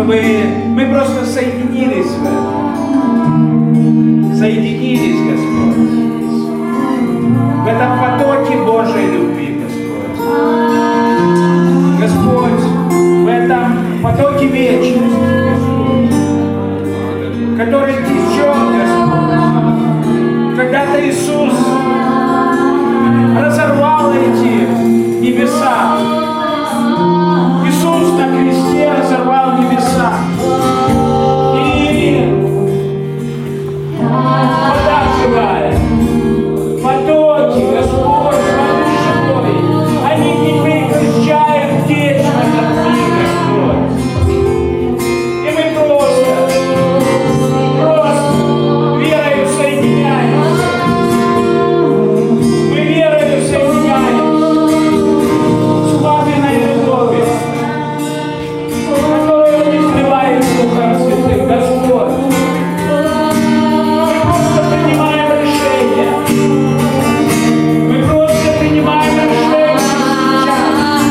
чтобы мы просто соединились в этом. Соединились, Господь. В этом потоке Божьей любви, Господь. Господь, в этом потоке вечности, Господь, который течет, Господь. Когда-то Иисус разорвал эти небеса. Иисус на кресте разорвал небеса. И вода живая, потоки, Господь, воды живой, они не прекращают течь в этот мир, Господь. И мы просто верою соединяемся. Мы верою соединяемся с папиной любовью, которую не сливает Духом Святым, Господь. Мы просто принимаем решение. Мы просто принимаем решение сейчас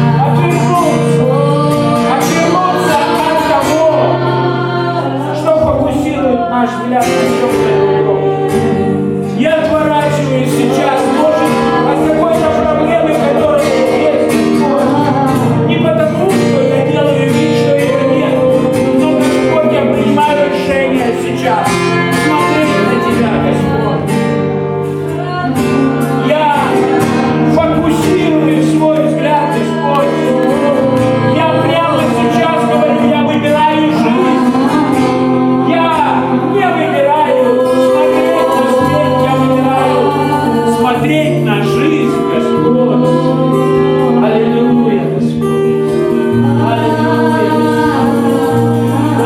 отвернуться от того, что фокусирует наш взгляд на чем-то другом. Я отворачиваюсь сейчас, может, от какой-то проблемы, которая есть. Не потому, что я делаю вид, что ее нет, но, Господь, я принимаю решение сейчас смотреть на Тебя, Господь. Я фокусирую свой взгляд, Господь. Я прямо сейчас говорю, я выбираю жизнь. Я не выбираю смотреть на жизнь, Господь. Аллилуйя, Господь. Аллилуйя, Господь.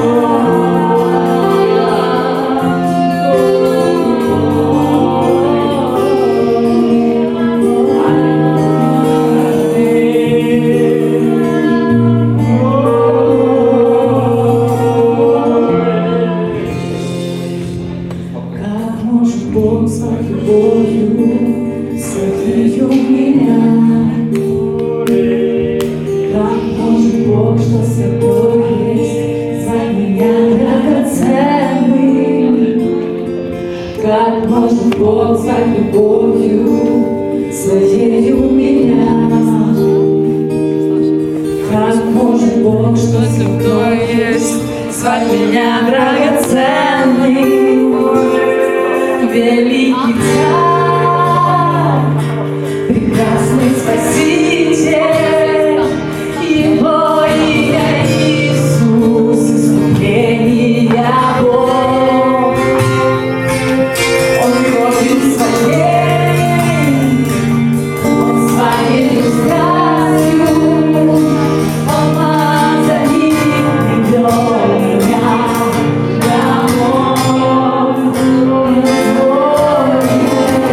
Как может Бог своей любовью сотворил меня? Как может Бог, что святой есть, звать меня драгоценным? Как может Бог звать любовью своею меня? Как может Бог, что святой есть, звать меня драгоценным? Великий Царь, прекрасный Спаситель, Его имя Иисус, искупление Бог. Он кровью своей, Он своей страстью, помазанник привел меня домой.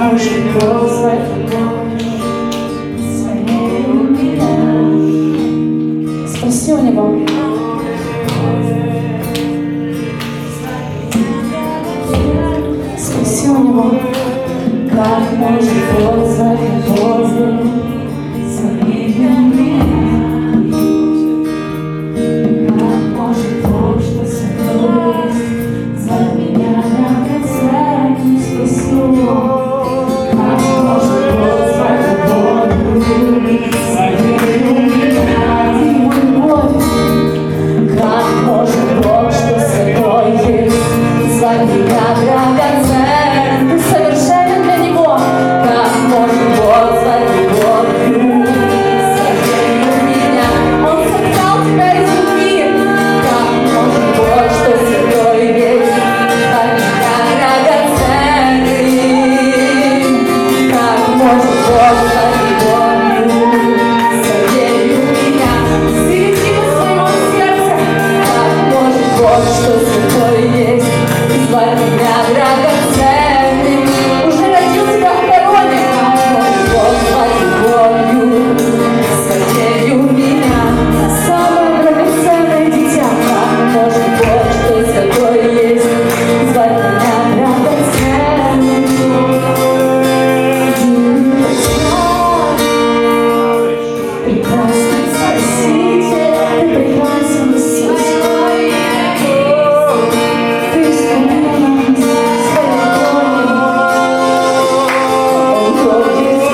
может позвать своей меня. Спроси у него. Спроси у него, как может позвать воздух своей меня. Как может то, что со мной есть, за меня драгоценный спасу. Как может позвать воздух своей меня. Его любовь. Как может Бог, что со мной есть, звать меня драгоценным? Ты совершенен для Него. Как может Бог звать любовью своей меня? Он создал тебя из любви. Как может Бог, что со мной есть, звать меня драгоценным? Как может Бог звать любовью своей меня? Среди своего сердца. Как может Бог, что со мной есть, звать меня драгоценным? Уже родил тебя в короне. Как может Бог звать любовью своей меня? Самое драгоценное дитя. Как может Бог, что со мной есть, звать меня драгоценным? Прекрасный Спаситель, ты прекрасен Иисус. Ты исполнил нам своей волей. Он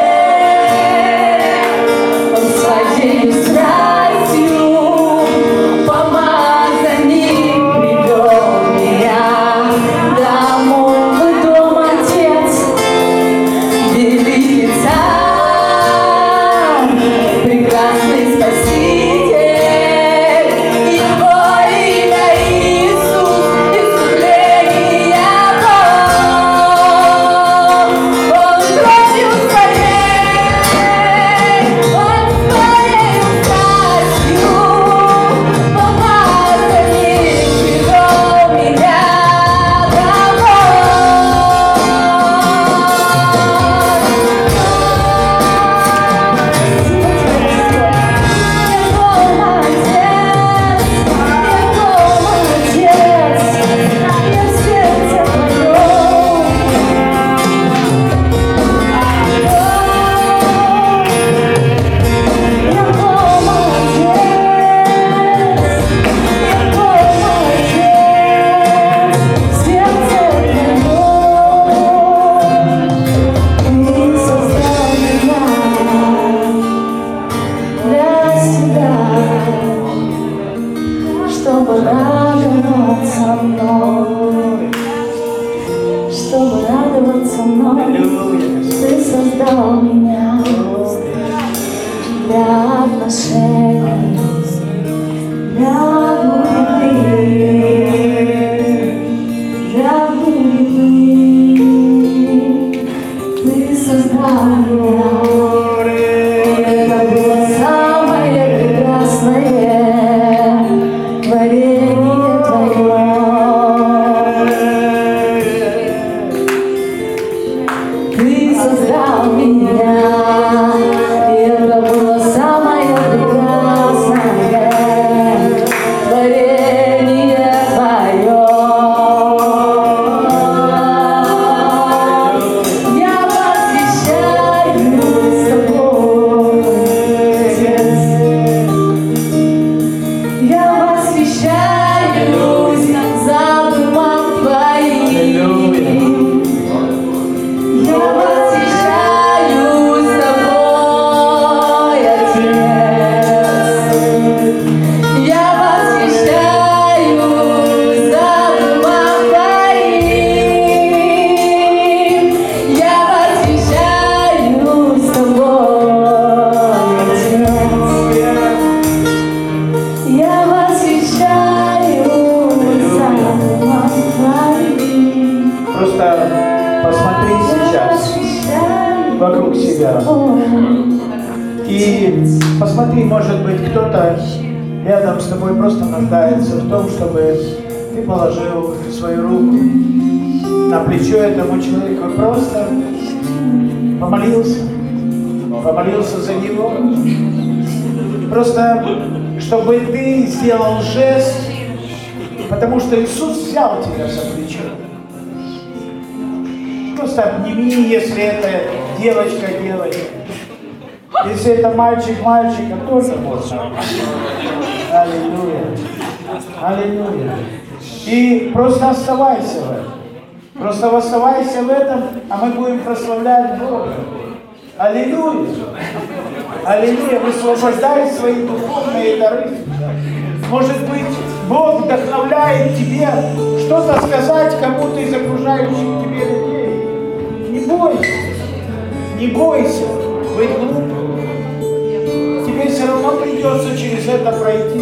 Он своей страстью помазанник привел меня домой в дом Отец, великий Царь, прекрасный Спаситель, Его имя Иисус, искупление Бог. Он кровью своей, Он своей страстью помазанник привел меня домой. Чтобы радоваться мной, чтобы радоваться мной, Ты создал меня для отношений, для любви. Ты создал меня. Это было самое прекрасное творение Твое. Ты создал меня, и это было самое прекрасное творение Твое. Я восхищаюсь Тобой, Отец. Я восхищаюсь задумом Твоим. Я восхищаюсь Тобой, Отец. Я восхищаюсь задумом Твоим. Я восхищаюсь Тобой, Отец. Я восхищаюсь задумом Твоим. Просто посмотри сейчас вокруг себя. И посмотри, может быть, кто-то рядом с тобой просто нуждается в том, чтобы ты положил свою руку на плечо этому человеку, просто помолился за него. Просто, чтобы ты сделал жест, потому что Иисус взял тебя за плечо. Просто обними, если это девочка. Если это мальчика тоже можно. Аллилуйя. И просто оставайся в этом. Просто оставайся в этом, а мы будем прославлять Бога. Аллилуйя. Высвобождай свои духовные дары. Может быть, Бог вдохновляет тебя что-то сказать кому-то из окружающих тебе людей. Не бойся быть глупым. Тебе все равно придется через это пройти.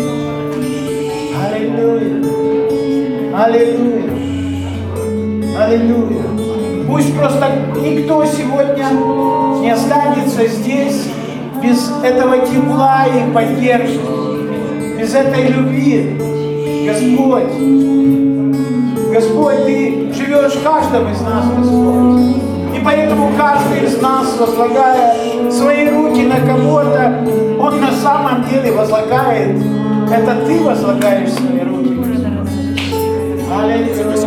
Аллилуйя. Пусть просто никто сегодня не останется здесь без этого тепла и поддержки, без этой любви. Господь, Ты живешь в каждом из нас, Господь. И поэтому каждый из нас, возлагая свои руки на кого-то, он на самом деле возлагает, это Ты возлагаешь свои руки. Аллилуйя.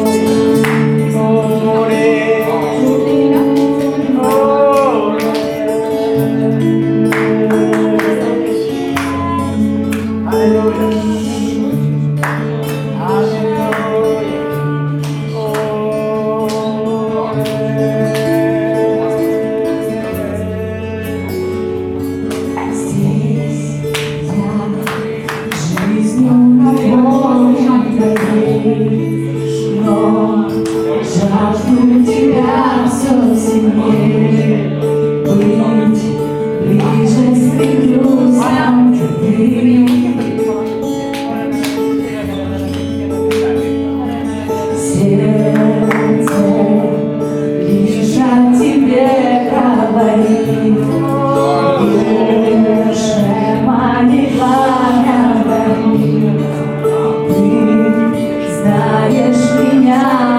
Жажду тебя все сильнее, быть ближе стремлюсь сам тебе. Сердце лишь о тебе говорит, душе моей пламя горит. Ты знаешь меня.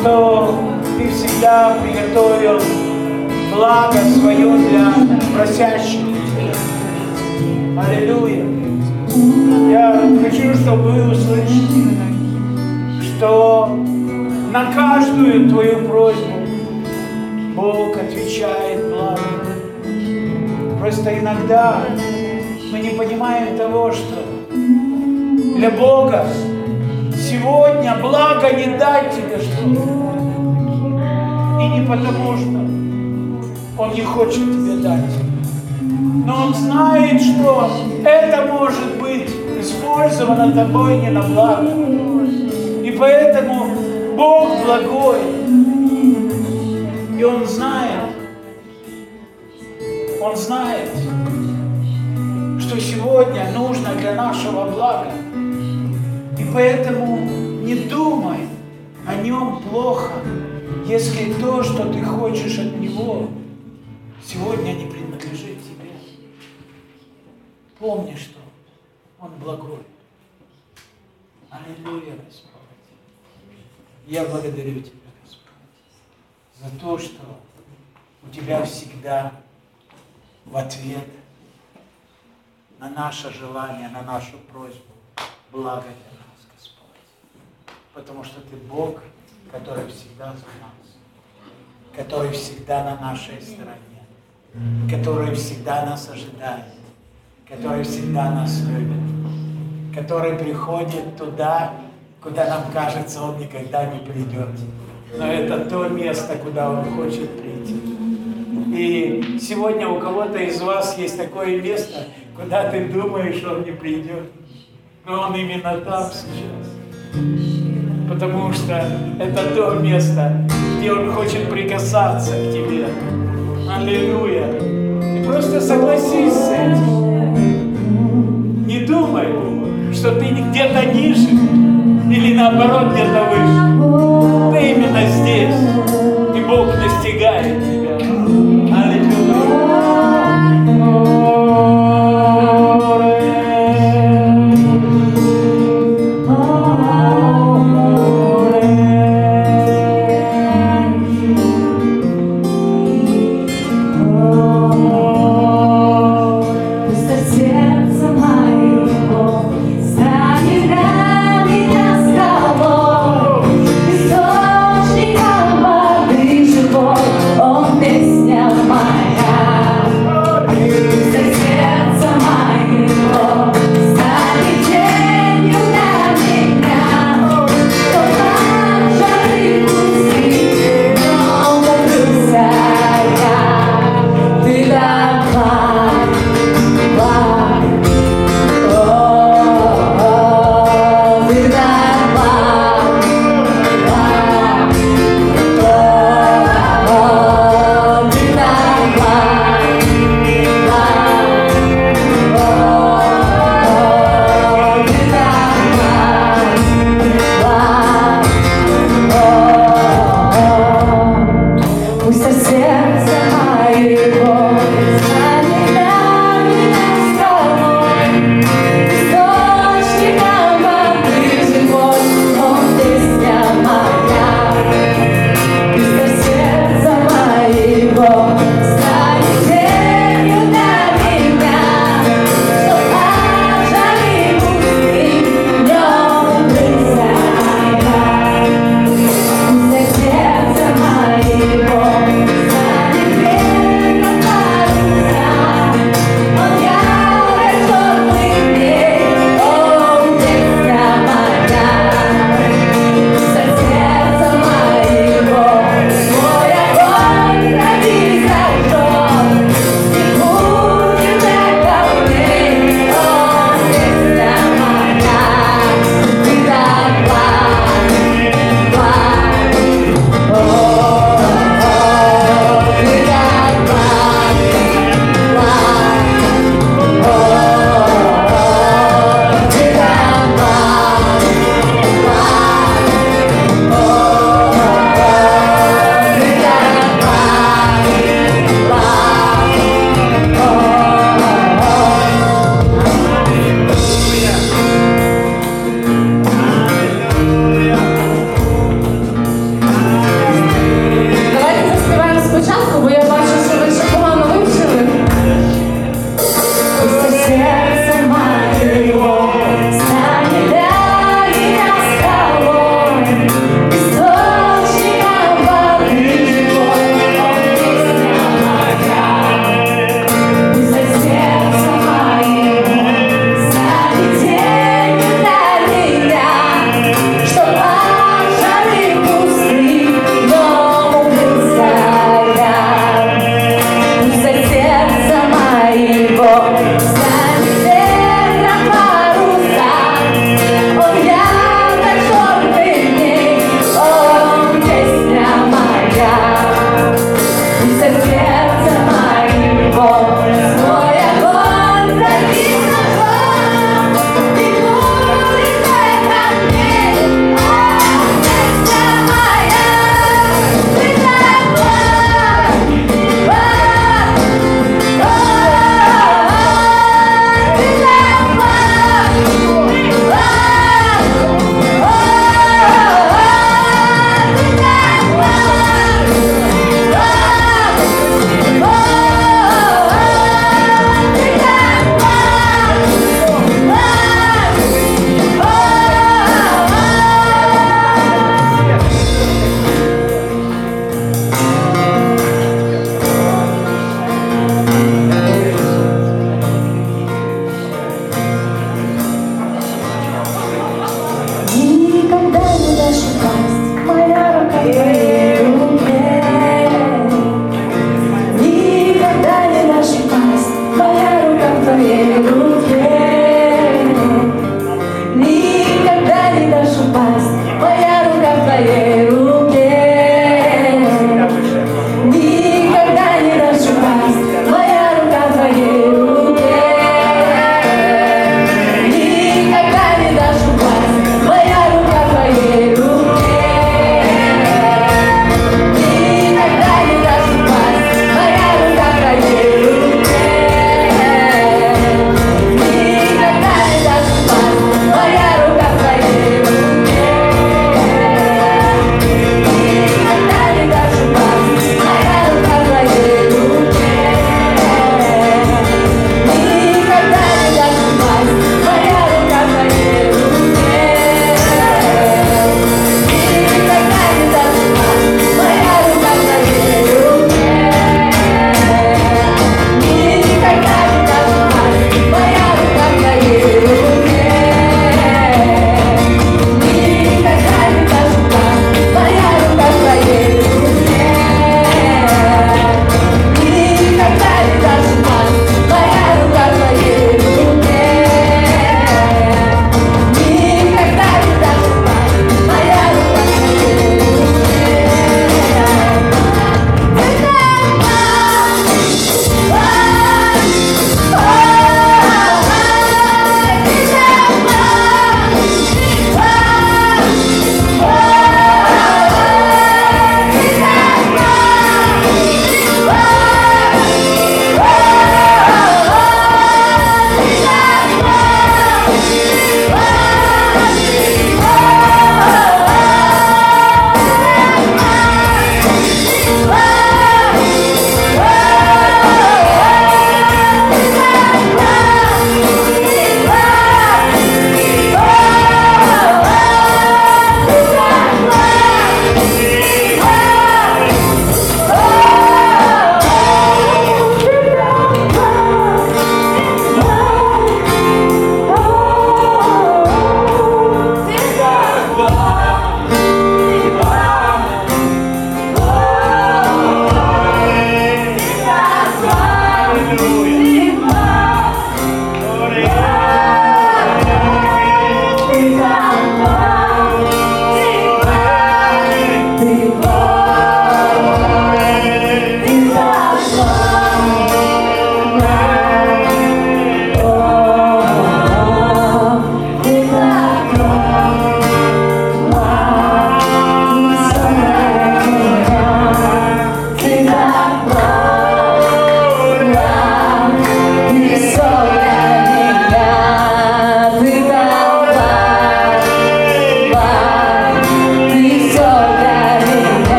что Ты всегда приготовил благо свое для просящих Тебя. Аллилуйя. Я хочу, чтобы вы услышали, что на каждую Твою просьбу Бог отвечает благо. Просто иногда мы не понимаем того, что для Бога сегодня благо не дать тебе что-то. И не потому, что Он не хочет тебе дать. Но Он знает, что это может быть использовано тобой не на благо. И поэтому Бог благой. И Он знает, что сегодня нужно для нашего блага. И поэтому не думай о Нем плохо, если то, что ты хочешь от Него, сегодня не принадлежит тебе. Помни, что Он благой. Аллилуйя, Господь. Я благодарю Тебя, Господь, за то, что у Тебя всегда в ответ на наше желание, на нашу просьбу благо для нас, Господь. Потому что Ты Бог, который всегда за нас, который всегда на нашей стороне, который всегда нас ожидает, который всегда нас любит, который приходит туда, куда нам кажется, Он никогда не придет. Но это то место, куда Он хочет прийти. И сегодня у кого-то из вас есть такое место, куда ты думаешь, Он не придет. Но Он именно там сейчас. Потому что это то место, где Он хочет прикасаться к тебе. Аллилуйя. И просто согласись с этим. Не думай, что ты где-то ниже или наоборот где-то выше. Ты именно здесь. И Бог настигает тебя. Сердце моего станет для меня скалой.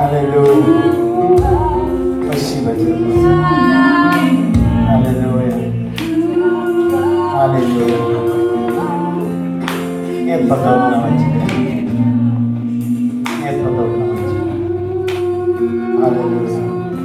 Аллилуйя. Спасибо тебе, Бог. Аллилуйя. Аллилуйя. Нет подобного тебе. Нет подобного тебе. Аллилуйя.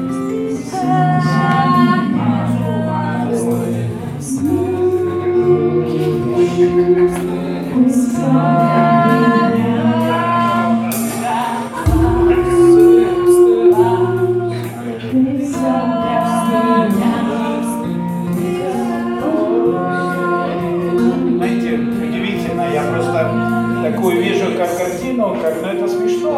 Знаете, удивительно, я просто такую вижу как картину, как, ну это смешно.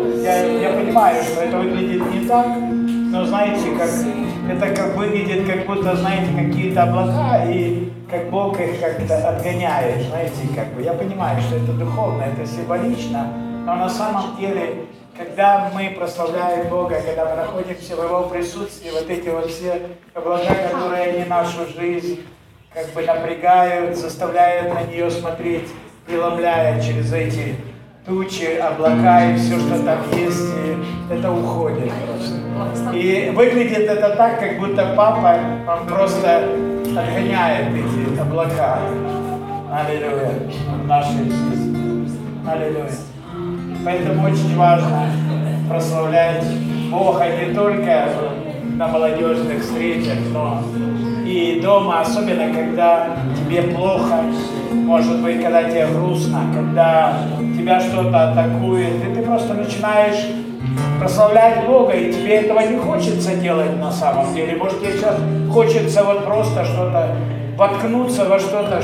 Я понимаю, что это выглядит не так, но знаете, как это как выглядит, как будто, знаете, какие-то облака, и как Бог их как-то отгоняет, знаете, как бы. Я понимаю, что это духовно, это символично, но на самом деле, когда мы прославляем Бога, когда мы находимся в Его присутствии, вот эти вот все облака, которые они нашу жизнь как бы напрягают, заставляют на нее смотреть, преломляя через эти тучи, облака и все, что там есть, и это уходит просто. И выглядит это так, как будто папа, он просто отгоняет эти облака. Аллилуйя. В нашей жизни. Аллилуйя. Поэтому очень важно прославлять Бога не только на молодежных встречах, но и дома, особенно когда тебе плохо, может быть, когда тебе грустно, когда тебя что-то атакует, и ты просто начинаешь прославлять Бога, и тебе этого не хочется делать на самом деле. Может, тебе сейчас хочется вот просто что-то, воткнуться во что-то,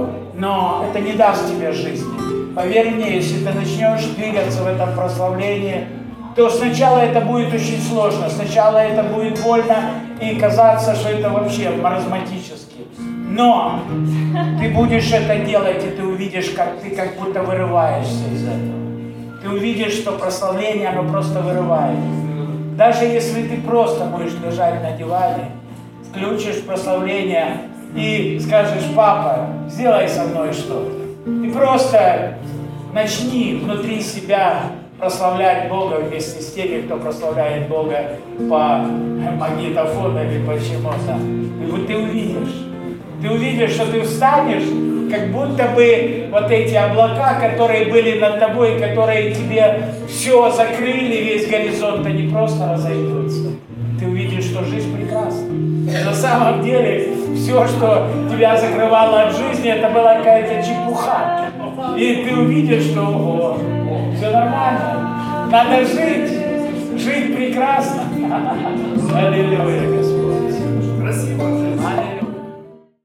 но это не даст тебе жизни. Поверь мне, если ты начнешь двигаться в этом прославлении, то сначала это будет очень сложно, сначала это будет больно и казаться, что это вообще маразматически. Но ты будешь это делать, и ты увидишь, как ты как будто вырываешься из этого. Ты увидишь, что прославление, оно просто вырывает. Даже если ты просто будешь лежать на диване, включишь прославление и скажешь: папа, сделай со мной что-то. И просто начни внутри себя прославлять Бога вместе с теми, кто прославляет Бога по магнитофону или по чему-то. И вот ты увидишь, что ты встанешь, как будто бы вот эти облака, которые были над тобой, которые тебе все закрыли, весь горизонт, они просто разойдутся. Ты увидишь, что жизнь прекрасна. И на самом деле все, что тебя закрывало от жизни, это была какая-то чепуха. И ты увидишь, что ого, все нормально. Надо жить прекрасно. Аллилуйя, Господь.